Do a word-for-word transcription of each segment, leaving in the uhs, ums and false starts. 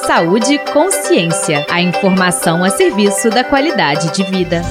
Saúde e Consciência. A informação a serviço da qualidade de vida.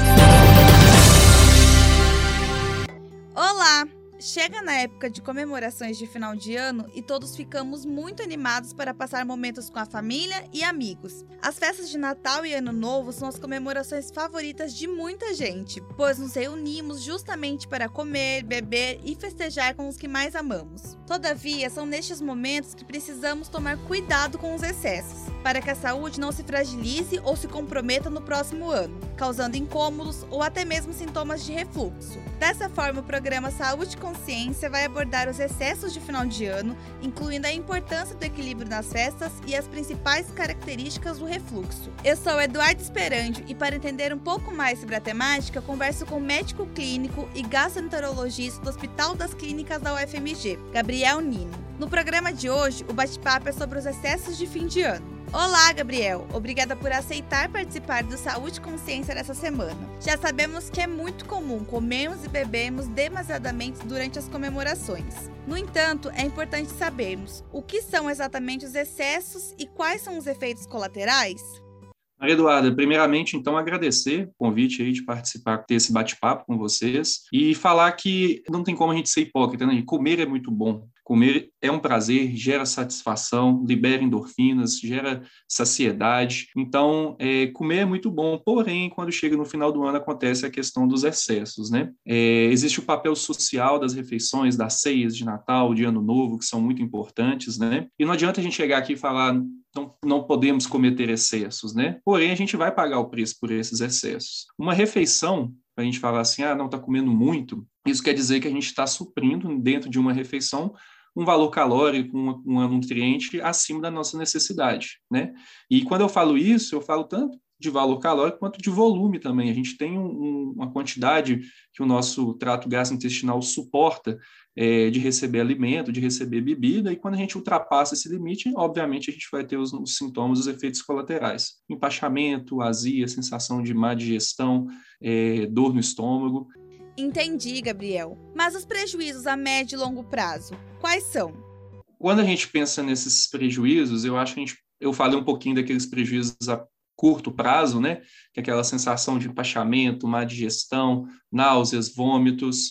Olá! Chega na época de comemorações de final de ano e todos ficamos muito animados para passar momentos com a família e amigos. As festas de Natal e Ano Novo são as comemorações favoritas de muita gente, pois nos reunimos justamente para comer, beber e festejar com os que mais amamos. Todavia, são nestes momentos que precisamos tomar cuidado com os excessos, para que a saúde não se fragilize ou se comprometa no próximo ano, causando incômodos ou até mesmo sintomas de refluxo. Dessa forma, o programa Saúde e Consciência vai abordar os excessos de final de ano, incluindo a importância do equilíbrio nas festas e as principais características do refluxo. Eu sou Eduardo Esperandio e, para entender um pouco mais sobre a temática, converso com o médico clínico e gastroenterologista do Hospital das Clínicas da U F M G, Gabriel Nino. No programa de hoje, o bate-papo é sobre os excessos de fim de ano. Olá, Gabriel! Obrigada por aceitar participar do Saúde e Consciência dessa semana. Já sabemos que é muito comum comermos e bebermos demasiadamente durante as comemorações. No entanto, é importante sabermos o que são exatamente os excessos e quais são os efeitos colaterais. Maria Eduarda, primeiramente, então, agradecer o convite aí de participar, ter esse bate-papo com vocês e falar que não tem como a gente ser hipócrita, né? Comer é muito bom. Comer é um prazer, gera satisfação, libera endorfinas, gera saciedade. Então, é, comer é muito bom, porém, quando chega no final do ano, acontece a questão dos excessos, né? É, existe o papel social das refeições, das ceias de Natal, de Ano Novo, que são muito importantes, né? E não adianta a gente chegar aqui e falar, não, não podemos cometer excessos, né? Porém, a gente vai pagar o preço por esses excessos. Uma refeição, a gente falar assim, ah, não, está comendo muito, isso quer dizer que a gente está suprindo dentro de uma refeição um valor calórico, um, um nutriente acima da nossa necessidade, né? E quando eu falo isso, eu falo tanto de valor calórico quanto de volume também. A gente tem um, uma quantidade que o nosso trato gastrointestinal suporta é, de receber alimento, de receber bebida, e quando a gente ultrapassa esse limite, obviamente a gente vai ter os, os sintomas, os efeitos colaterais. Empachamento, azia, sensação de má digestão, é, dor no estômago. Entendi, Gabriel. Mas os prejuízos a médio e longo prazo, quais são? Quando a gente pensa nesses prejuízos, eu acho que a gente, eu falei um pouquinho daqueles prejuízos a curto prazo, né? Que é aquela sensação de empachamento, má digestão, náuseas, vômitos,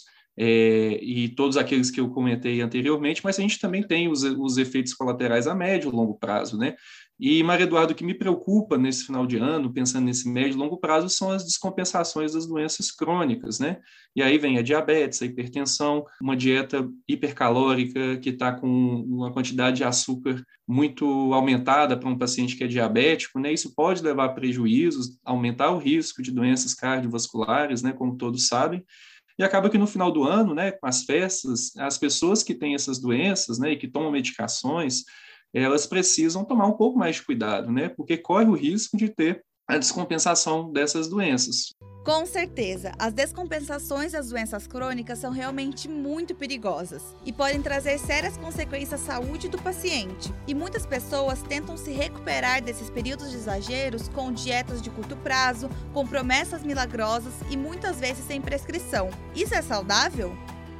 é, e todos aqueles que eu comentei anteriormente, mas a gente também tem os, os efeitos colaterais a médio e longo prazo, né? E, Maria Eduarda, o que me preocupa nesse final de ano, pensando nesse médio e longo prazo, são as descompensações das doenças crônicas, né? E aí vem a diabetes, a hipertensão, uma dieta hipercalórica que está com uma quantidade de açúcar muito aumentada para um paciente que é diabético, né? Isso pode levar a prejuízos, aumentar o risco de doenças cardiovasculares, né? Como todos sabem. E acaba que no final do ano, né, com as festas, as pessoas que têm essas doenças, né, e que tomam medicações, elas precisam tomar um pouco mais de cuidado, né? Porque corre o risco de ter a descompensação dessas doenças. Com certeza, as descompensações das doenças crônicas são realmente muito perigosas e podem trazer sérias consequências à saúde do paciente. E muitas pessoas tentam se recuperar desses períodos de exageros com dietas de curto prazo, com promessas milagrosas e muitas vezes sem prescrição. Isso é saudável?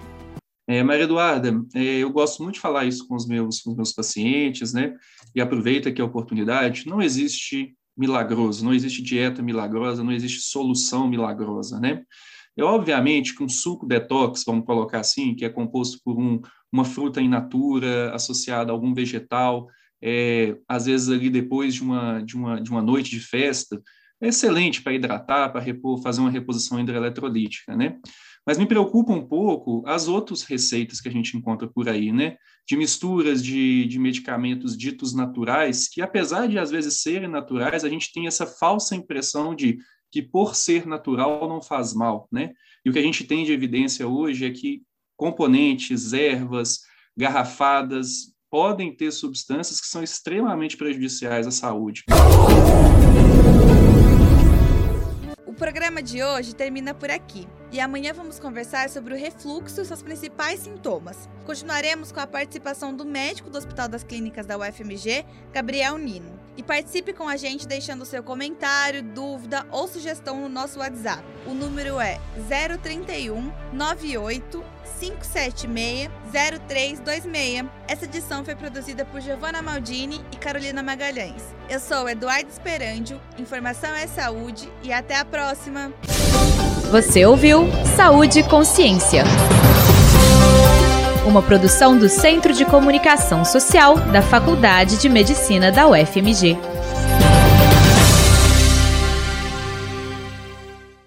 É, Maria Eduarda, é, eu gosto muito de falar isso com os meus, com os meus pacientes, né? E aproveito aqui a oportunidade. Não existe milagroso, não existe dieta milagrosa, não existe solução milagrosa, né? É obviamente que um suco detox, vamos colocar assim, que é composto por um, uma fruta in natura associada a algum vegetal, é, às vezes ali depois de uma, de uma, de uma noite de festa, é excelente para hidratar, para repor, fazer uma reposição hidroeletrolítica, né? Mas me preocupa um pouco as outras receitas que a gente encontra por aí, né? De misturas de, de medicamentos ditos naturais, que apesar de às vezes serem naturais, a gente tem essa falsa impressão de que por ser natural não faz mal, né? E o que a gente tem de evidência hoje é que componentes, ervas, garrafadas, podem ter substâncias que são extremamente prejudiciais à saúde. O programa de hoje termina por aqui. E amanhã vamos conversar sobre o refluxo e seus principais sintomas. Continuaremos com a participação do médico do Hospital das Clínicas da U F M G, Gabriel Nino. E participe com a gente deixando seu comentário, dúvida ou sugestão no nosso WhatsApp. O número é zero trinta e um, noventa e oito, cinco sete seis, zero três dois seis. Essa edição foi produzida por Giovanna Maldini e Carolina Magalhães. Eu sou Eduardo Esperandio, Informação é Saúde e até a próxima! Você ouviu Saúde e Consciência, uma produção do Centro de Comunicação Social da Faculdade de Medicina da U F M G.